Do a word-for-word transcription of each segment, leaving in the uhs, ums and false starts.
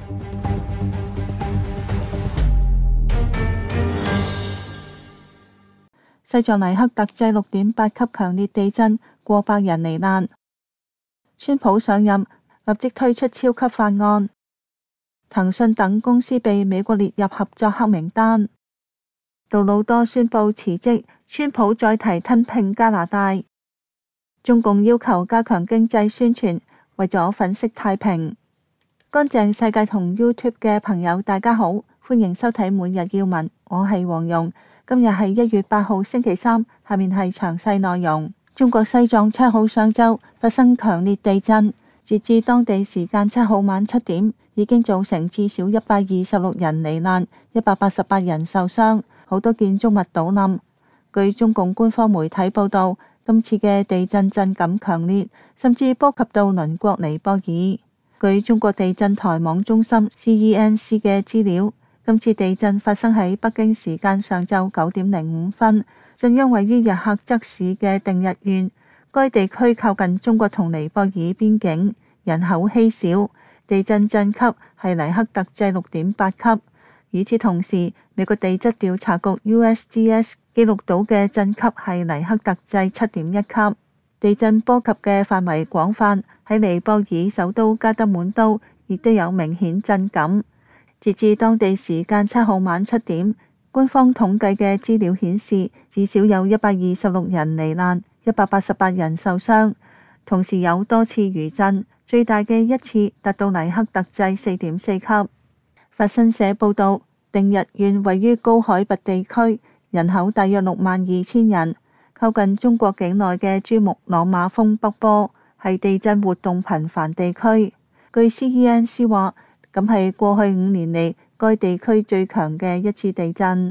西藏黎克特制六點八級強烈地震，過百人罹難。川普上任立即推出超級法案，騰訊等公司被美國列入合作黑名單。杜魯多宣布辭職，川普再提吞併加拿大。中共要求加強經濟宣傳，為咗粉飾太平。乾淨世界同 YouTube 嘅朋友大家好，歡迎收睇每日要聞，我係黃蓉。今日係一月八號星期三，下面係詳細內容。中國西藏七號上晝發生強烈地震，截至當地時間七號晚七點，已經造成至少一百二十六人罹難，一百八十八人受傷，好多建築物倒冧。據中共官方媒體報道，今次嘅地震震感強烈，甚至波及到鄰國尼泊爾。據中國地震台網中心 C E N C 嘅資料，今次地震發生喺北京時間上晝九點零五分，震央位於日喀則市嘅定日縣。該地區靠近中國同尼泊爾邊境，人口稀少，地震震級係黎克特制六點八級。與此同時，美國地質調查局 U S G S 記錄到嘅震級係黎克特制七點一級。地震波及嘅範圍廣泛，喺尼泊爾首都加德滿都亦都有明顯震感。截至當地時間七號晚七點，官方統計嘅資料顯示，至少有一百二十六人罹難，一百八十八人受傷，同時有多次餘震，最大嘅一次達到黎克特制四點四級。法新社報道，定日縣位於高海拔地區，人口大約六萬二千人，靠近中國境內嘅珠穆朗瑪峰北坡，係地震活動頻繁地區。據 C E N C 話，咁係過去五年嚟該地區最強嘅一次地震。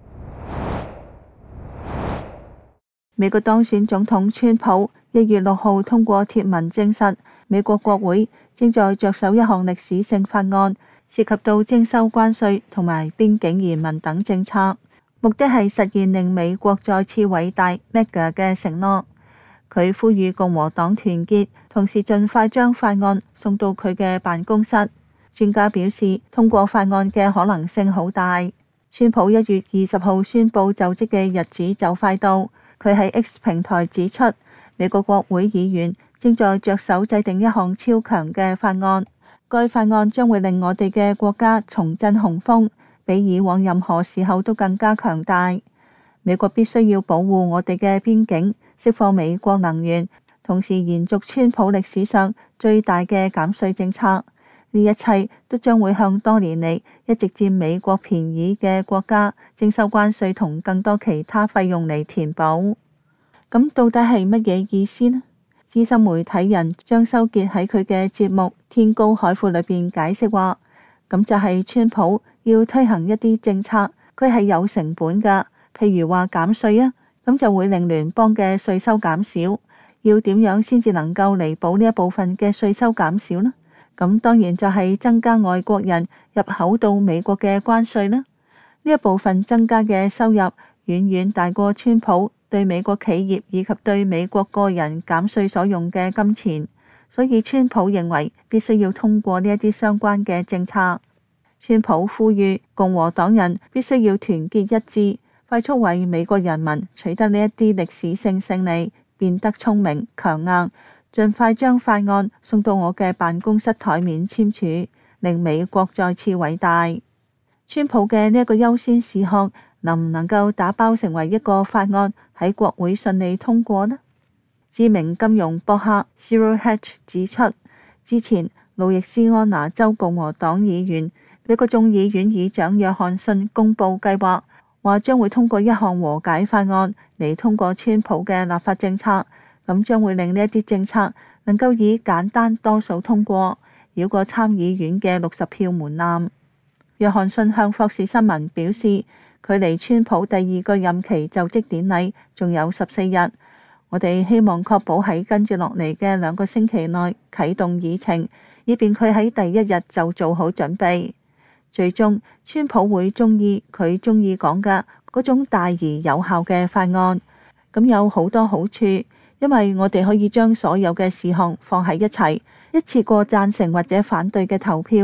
美國當選總統川普一月六號通過貼文證實，美國國會正在着手一項歷史性法案，涉及到徵收關稅同埋邊境移民等政策，目的係實現令美國再次偉大 mega 嘅承諾。佢呼籲共和黨團結，同時盡快將法案送到佢嘅辦公室。專家表示，通過法案嘅可能性好大。川普一月二十號宣布就職嘅日子就快到，佢喺 X 平台指出，美國國會議員正在着手制定一項超強嘅法案，該法案將會令我哋嘅國家重振雄風，比以往任何時候都更加強大。美國必須要保護我哋嘅邊境，釋放美國能源，同時延續川普歷史上最大嘅減稅政策。呢一切都將會向多年嚟一直佔美國便宜嘅國家徵收關稅同更多其他費用嚟填補。咁到底係乜嘢意思呢？資深媒體人張修傑喺佢嘅節目《天高海闊》裏邊解釋話，咁就係川普要推行一啲政策，佢係有成本噶，譬如話減稅啊，咁就會令聯邦嘅稅收減少。要點樣先至能夠彌補呢一部分嘅稅收減少呢？咁當然就係增加外國人入口到美國嘅關稅啦。呢一部分增加嘅收入遠遠大過川普對美國企業以及對美國個人減稅所用嘅金錢，所以川普認為必須要通過呢一啲相關嘅政策。川普呼籲共和黨人必須要團結一致，快速為美國人民取得呢一啲歷史性勝利，變得聰明強硬，盡快將法案送到我嘅辦公室台面簽署，令美國再次偉大。川普嘅呢一個優先事項能唔能夠打包成為一個法案喺國會順利通過呢？知名金融博客 Zero Hedge 指出，之前路易斯安那州共和黨議員美國眾議院議長約翰遜公布計劃，話將會通過一項和解法案嚟通過川普嘅立法政策。咁將會令呢一啲政策能夠以簡單多數通過，繞過參議院嘅六十票門檻。約翰遜向霍士新聞表示，距離川普第二個任期就職典禮仲有十四日，我哋希望確保喺跟住落嚟嘅兩個星期內啟動議程，以便佢喺第一日就做好準備。最終，川普會中意佢中意講嘅嗰種大而有效嘅法案，咁有好多好處。因為我哋可以將所有嘅事項放喺一齊，一次過贊成或者反對嘅投票，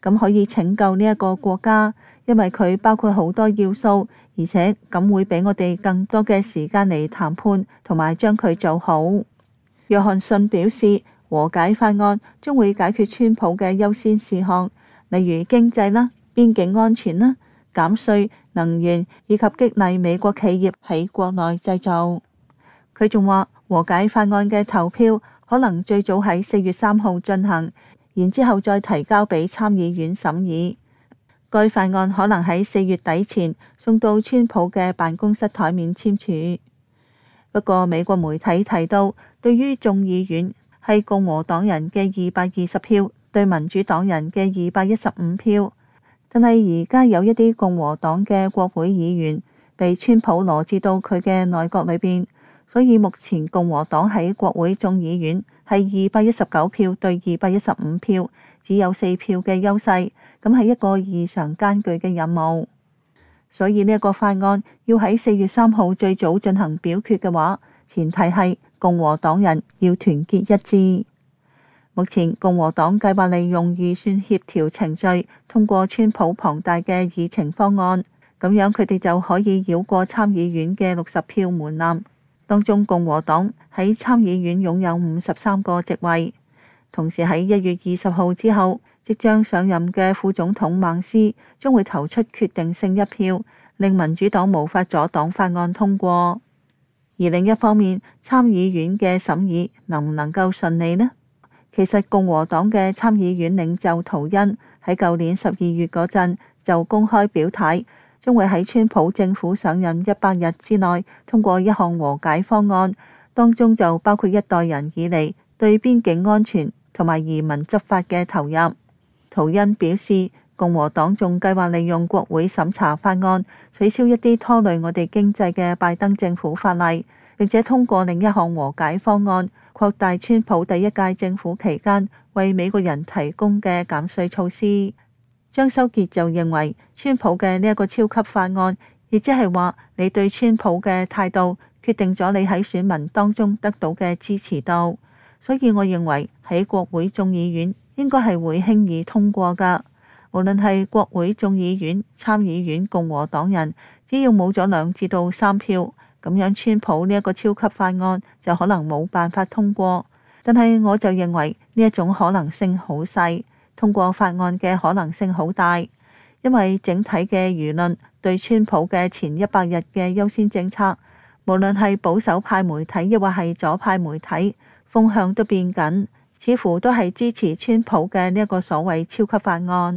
咁可以拯救呢一個國家，因為佢包括好多要素，而且咁會俾我哋更多嘅時間嚟談判同埋將佢做好。約翰遜表示，和解法案將會解決川普嘅優先事項，例如經濟啦、邊境安全啦、減稅、能源以及激勵美國企業喺國內製造。佢仲話，和解法案嘅投票可能最早喺四月三號進行，然之後再提交俾參議院審議。該法案可能喺四月底前送到川普嘅辦公室台面簽署。不過美國媒體提到，對於眾議院係共和黨人嘅二百二十票對民主黨人嘅二百一十五票，但係而家有一啲共和黨嘅國會議員被川普羅致到佢嘅內閣裏邊，所以目前共和黨喺國會眾議院係二百一十九票對二百一十五票，只有四票嘅優勢，咁係一個異常艱巨嘅任務。所以呢一個法案要喺四月三號最早進行表決嘅話，前提係共和黨人要團結一致。目前共和黨計劃利用預算協調程序通過川普龐大嘅議程方案，咁樣佢哋就可以繞過參議院嘅六十票門檻。當中共和黨喺參議院擁有五十三個席位，同時喺一月二十號之後，即將上任嘅副總統孟斯將會投出決定性一票，令民主黨無法阻擋法案通過。而另一方面，參議院嘅審議能唔能夠順利呢？其實共和黨嘅參議院領袖圖恩喺舊年十二月嗰陣就公開表態，將會喺川普政府上任一百日之內通過一項和解方案，當中就包括一代人以嚟對邊境安全同埋移民執法嘅投入。圖恩表示，共和黨仲計劃利用國會審查法案，取消一啲拖累我哋經濟嘅拜登政府法例，並且通過另一項和解方案，擴大川普第一屆政府期間為美國人提供嘅減稅措施。張修傑就認為，川普嘅呢一個超級法案，亦即係話你對川普嘅態度，決定咗你喺選民當中得到嘅支持度。所以我認為喺國會眾議院應該係會輕易通過㗎。無論係國會眾議院、參議院共和黨人，只要冇咗兩至到三票，咁樣川普呢一個超級法案就可能冇辦法通過。但係我就認為呢一種可能性好細，通過法案嘅可能性好大，因為整體嘅輿論對川普嘅前一百日嘅優先政策，無論係保守派媒體亦或係左派媒體，風向都變緊，似乎都係支持川普嘅呢一個所謂超級法案。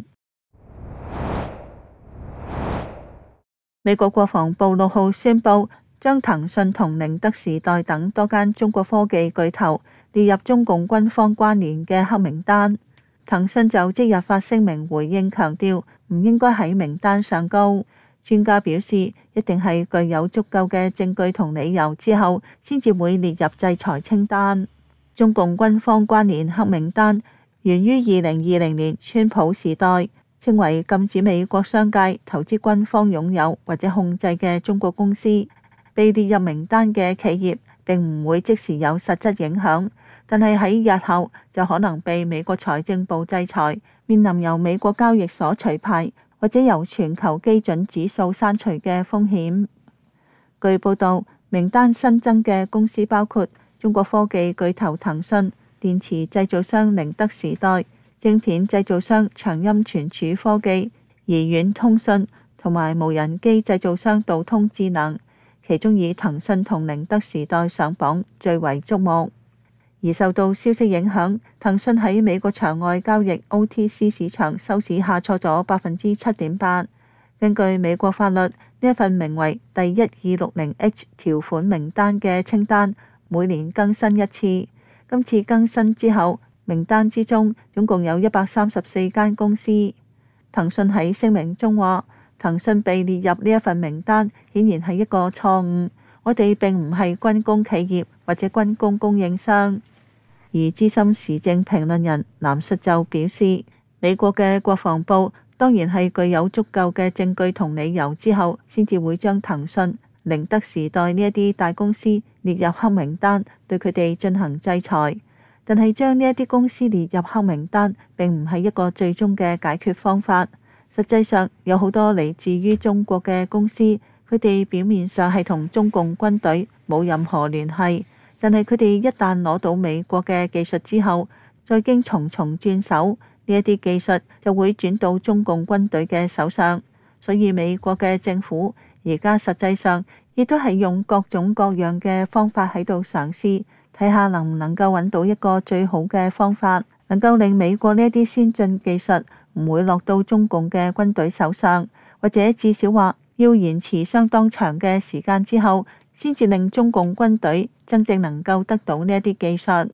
美國國防部六號宣布，將騰訊同寧德時代等多間中國科技巨頭列入中共軍方關聯嘅黑名單。騰訊就即日發聲明回應，強調唔應該喺名單上高。專家表示，一定係具有足夠嘅證據同理由之後，先至會列入制裁清單。中共軍方關聯黑名單源於二零二零年川普時代，稱為禁止美國商界投資軍方擁有或者控制嘅中國公司。被列入名單嘅企業並唔會即時有實質影響，但係喺日後就可能被美國財政部制裁，面臨由美國交易所除牌或者由全球基準指數刪除嘅風險。據報道，名單新增嘅公司包括中國科技巨頭騰訊、電池製造商寧德時代、晶片製造商長鑫存儲科技、怡遠通訊同埋無人機製造商道通智能。其中以騰訊同寧德時代上榜最為矚目。而受到消息影響，騰訊喺美國場外交易 O T C 市場收市下挫咗百分之七點八。根據美國法律，呢一份名為第一二六零 H 條款名單嘅清單每年更新一次。今次更新之後，名單之中總共有一百三十四間公司。騰訊喺聲明中話，騰訊被列入呢一份名單，顯然係一個錯誤。我哋並唔係軍工企業或者軍工供應商。而資深時政評論人藍述就表示，美國嘅國防部當然係具有足夠嘅證據同理由之後，先至會將騰訊、寧德時代呢一啲大公司列入黑名單，對佢哋進行制裁。 但係將呢一啲公司列入黑名單並唔係一個最終嘅解決方法。實際上有好多嚟自於中國嘅公司，佢哋表面上係同中共軍隊冇任何聯繫，但係佢哋一旦攞到美國嘅技術之後，再經重重轉手，呢一啲技術就會轉到中共軍隊嘅手上。所以美國嘅政府而家實際上亦都係用各種各樣嘅方法喺度嘗試，睇下能唔能夠揾到一個最好嘅方法，能夠令美國呢一啲先進技術唔會落到中共嘅軍隊手上，或者至少話要延遲相當長嘅時間之後，先至令中共軍隊真正能夠得到呢一啲技術。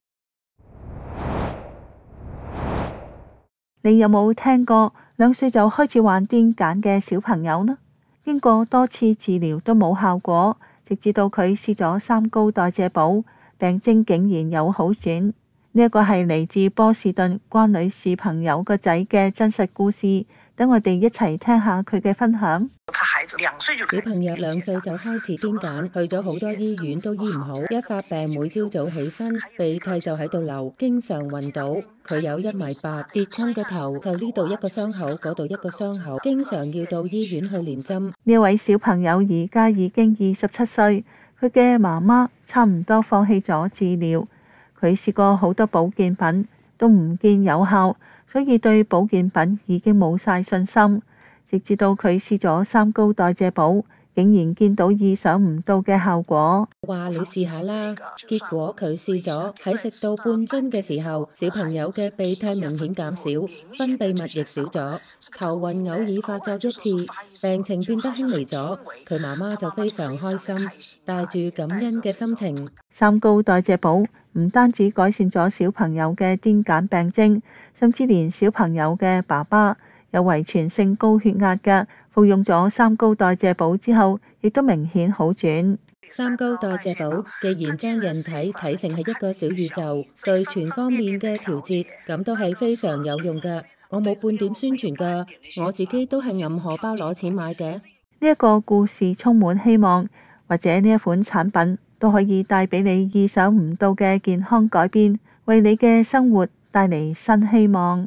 你有冇聽過兩歲就開始患癲癇嘅小朋友呢？經過多次治療都冇效果，直至到佢試咗三高代謝補，病徵竟然有好轉。呢一個係嚟自波士頓關女士朋友個仔嘅真實故事，等我哋一齊聽下佢嘅分享。 小朋友兩歲就開始癲癇，去咗好多醫院都醫唔好，一發病每朝早起身鼻涕就喺度流，經常暈倒。佢有一米八，跌親個頭就呢度一個傷口，嗰度一個傷口，經常要到醫院去連針。 呢位小朋友而家已經二十七歲，佢嘅媽媽差唔多放棄咗治療。佢試過好多保健品都唔見有效，所以對保健品已經冇晒信心。直至到佢試咗三高代謝補，竟然見到意想唔到嘅效果。 話你試下啦，結果佢試咗，喺食到半樽嘅時候，小朋友嘅鼻涕明顯減少，分泌物亦少咗，頭暈偶爾發作一次，病情變得輕微咗。佢媽媽就非常開心，帶住感恩嘅心情。 三高代謝補唔單止改善咗小朋友嘅癲癇病徵，甚至連小朋友嘅爸爸有遺傳性高血壓嘅，服用咗三高代謝補之後，亦都明顯好轉。 三高代謝補既然將人體睇成係一個小宇宙，對全方面嘅調節，咁都係非常有用㗎。我冇半點宣傳㗎，我自己都係揞荷包攞錢買嘅。 呢一個故事充滿希望，或者呢一款產品都可以帶俾你意想唔到嘅健康改變，為你嘅生活帶嚟新希望。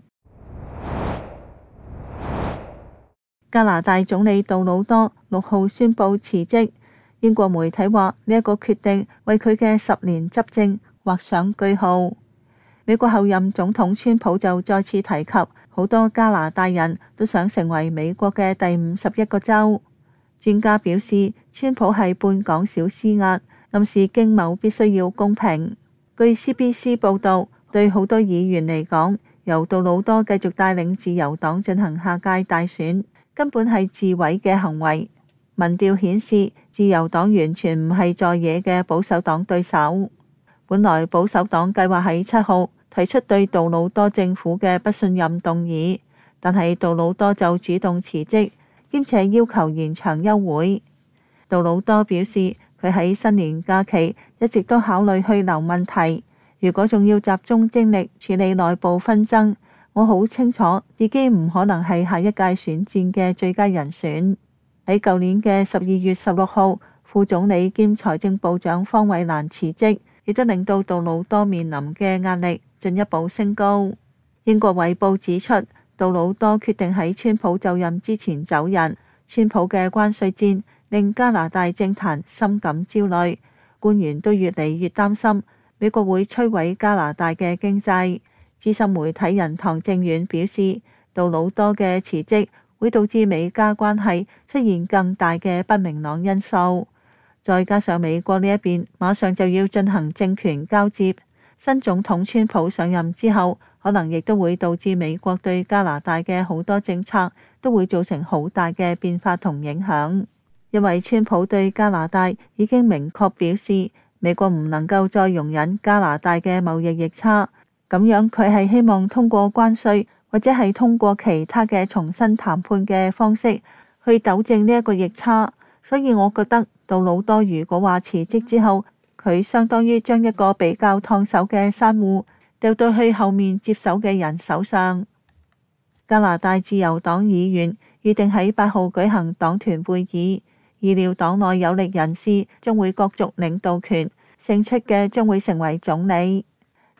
加拿大總理杜魯多六號宣布辭職，英國媒體話呢一個決定為佢嘅十年執政畫上句號。美國後任總統川普就再次提及，好多加拿大人都想成為美國嘅第五十一個州。專家表示，川普係半港小施壓，暗示經貿必須要公平。據 C B C 報道，對好多議員嚟講，由杜魯多繼續帶領自由黨進行下屆大選，根本係自毀嘅行為。民調顯示，自由黨完全唔係在野嘅保守黨對手。本來保守黨計劃喺七號提出對杜魯多政府嘅不信任動議，但係杜魯多就主動辭職，兼且要求延長休會。杜魯多表示，佢喺新年假期一直都考慮去留問題。如果仲要集中精力處理內部紛爭，我好清楚自己唔可能係下一屆選戰嘅最佳人選。喺舊年嘅十二月十六號，副總理兼財政部長方慧蘭辭職，亦都令到杜魯多面臨嘅壓力進一步升高。英國衛報指出，杜魯多決定喺川普就任之前走人。川普嘅關稅戰令加拿大政壇深感焦慮，官員都越嚟越擔心美國會摧毀加拿大嘅經濟。資深媒體人唐正遠表示，杜魯多嘅辭職會導致美加關係出現更大嘅不明朗因素。再加上美國呢一邊馬上就要進行政權交接，新總統川普上任之後，可能亦都會導致美國對加拿大嘅好多政策都會造成好大嘅變化同影響。因為川普對加拿大已經明確表示，美國唔能夠再容忍加拿大嘅貿易逆差。咁樣佢係希望通過關稅或者係通過其他嘅重新談判嘅方式去糾正呢一個逆差。所以我覺得杜魯多如果話辭職之後，佢相當於將一個比較燙手嘅山芋掉到去後面接手嘅人手上。加拿大自由黨議員預定喺八號舉行黨團會議，預料黨內有力人士將會角逐領導權，勝出嘅將會成為總理。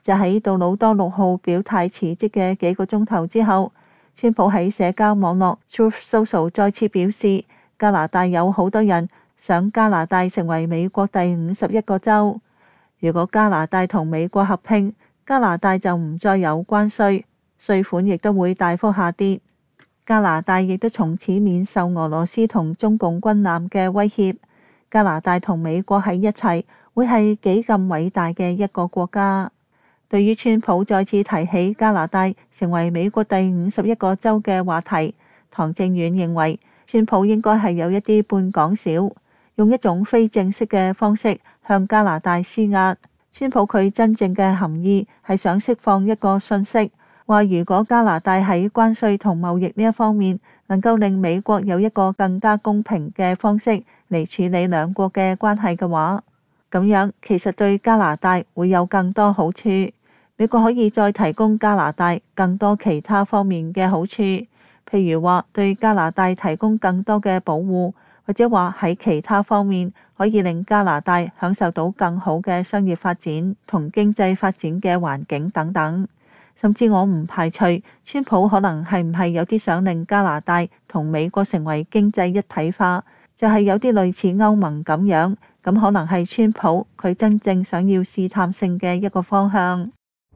就喺杜魯多六號表態辭職嘅幾個鐘頭之後，川普喺社交網絡 Truth Social 再次表示，加拿大有好多人想加拿大成為美國第五十一個州。如果加拿大同美國合併，加拿大就唔再有關稅，稅款亦都會大幅下跌。加拿大亦都從此免受俄羅斯同中共軍艦嘅威脅。加拿大同美國喺一齊，會係幾咁偉大嘅一個國家。對於川普再次提起加拿大成為美國第五十一個州嘅話題，唐正遠認為川普應該係有一啲半講笑，用一種非正式嘅方式向加拿大施壓。川普佢真正嘅含義係想釋放一個訊息，話如果加拿大喺關稅同貿易呢一方面能夠令美國有一個更加公平嘅方式嚟處理兩國嘅關係嘅話，咁樣其實對加拿大會有更多好處。美國可以再提供加拿大更多其他方面嘅好處，譬如話對加拿大提供更多嘅保護，或者話喺其他方面可以令加拿大享受到更好嘅商業發展同經濟發展嘅環境等等。甚至我唔排除川普可能係唔係有啲想令加拿大同美國成為經濟一體化，就係有啲類似歐盟咁樣，咁可能係川普佢真正想要試探性嘅一個方向。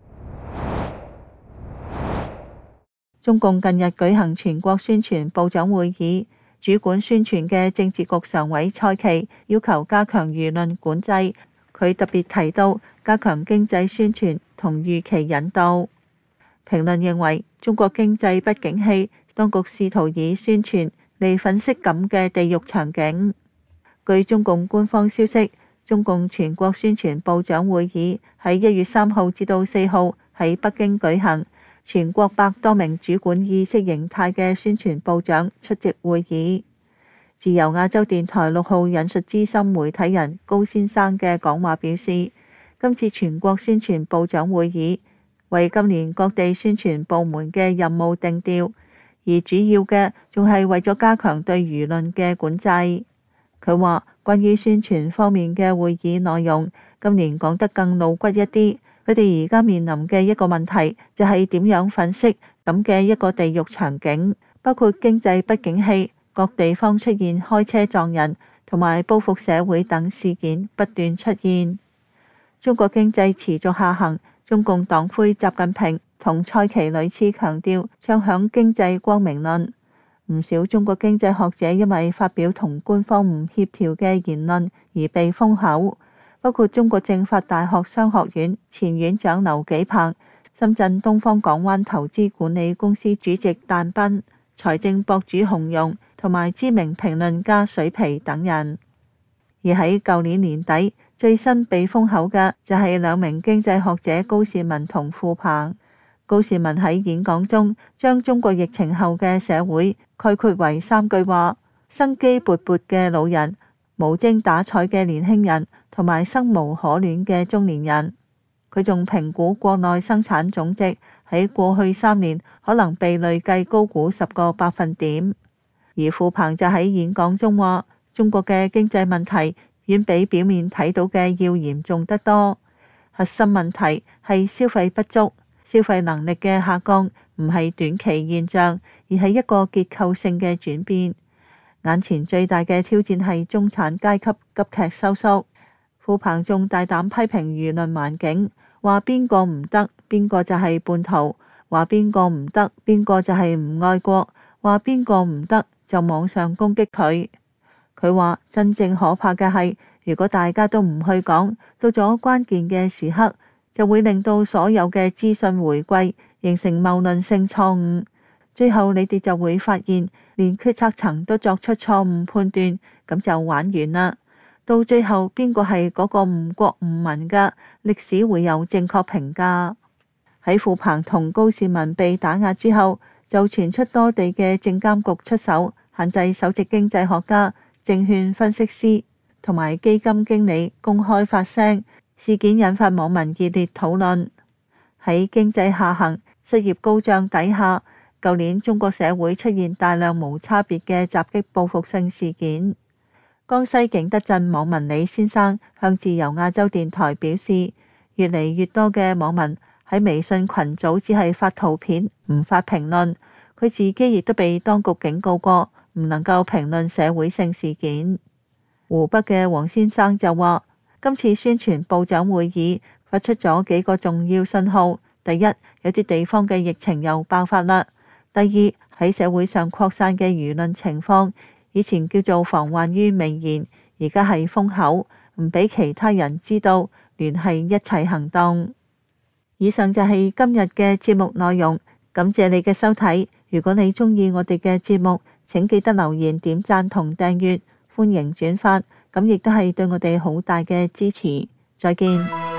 中共近日舉行全國宣傳部長會議，主管宣傳嘅政治局常委蔡奇要求加強輿論管制，佢特別提到加強經濟宣傳同預期引導。評論認為中國經濟不景氣，當局試圖以宣傳嚟粉飾咁嘅地獄場景。據中共官方消息，中共全國宣傳部長會議喺一月三號至到四號喺北京舉行。全國百多名主管意識形態嘅宣傳部長出席會議。自由亞洲電台六號引述資深媒體人高先生嘅講話表示，今次全國宣傳部長會議為今年各地宣傳部門嘅任務定調，而主要嘅仲係為咗加強對輿論嘅管制。佢話關於宣傳方面嘅會議內容，今年講得更露骨一啲。佢哋而家面臨嘅一個問題就係點樣粉飾咁嘅一個地獄場景，包括經濟不景氣、各地方出現開車撞人同埋報復社會等事件不斷出現。中國經濟持續下行，中共黨魁習近平同蔡奇屢次強調唱響經濟光明論。唔少中國經濟學者因為發表同官方唔協調嘅言論而被封口。包括中國政法大學商學院前院長劉紀鵬、深圳東方港灣投資管理公司主席但斌、財政博主洪勇同埋知名評論家水皮等人。而喺舊年年底，最新被封口嘅就係兩名經濟學者高士文同傅鵬。高士文喺演講中將中國疫情後嘅社會概括為三句話：生機勃勃嘅老人、無精打采嘅年輕人同埋生無可戀嘅中年人。佢仲評估國內生產總值喺過去三年可能被累計高估十個百分點。而傅鵬就喺演講中話，中國嘅經濟問題遠比表面睇到嘅要嚴重得多。核心問題係消費不足，消費能力嘅下降唔係短期現象，而係一個結構性嘅轉變。眼前最大嘅挑戰係中產階級急劇收縮。傅鵬仲大膽批評輿論環境，話邊個唔得，邊個就係叛徒；話邊個唔得，邊個就係唔愛國；話邊個唔得，就網上攻擊佢。佢話真正可怕嘅係，如果大家都唔去講，到咗關鍵嘅時刻，就會令到所有嘅資訊回歸，形成謬論性錯誤。最後你哋就會發現，連決策層都作出錯誤判斷，咁就玩完啦。到最後邊個係嗰個誤國誤民㗎？歷史會有正確評價。喺傅鵬同高士文被打壓之後，就傳出多地嘅證監局出手限制首席經濟學家、證券分析師同埋基金經理公開發聲，事件引發網民熱烈討論。喺經濟下行、失業高漲底下，舊年中國社會出現大量無差別嘅襲擊報復性事件。江西景德鎮網民李先生向自由亞洲電台表示， 越嚟越多嘅網民喺微信群組只係發圖片，唔發評論。佢自己亦都被當局警告過，唔能夠評論社會性事件。湖北嘅黃先生就話，今次宣傳部長會議發出咗幾個重要信號。第一，有啲地方嘅疫情又爆發啦。第二，喺社會上擴散嘅輿論情況，以前叫做防患於未然，而家係封口，唔俾其他人知道，聯繫一齊行動。以上就係今日嘅節目內容，感謝你嘅收睇。如果你鍾意我哋嘅節目，請記得留言、點讚同訂閱，歡迎轉發，咁亦都係對我哋好大嘅支持。再見。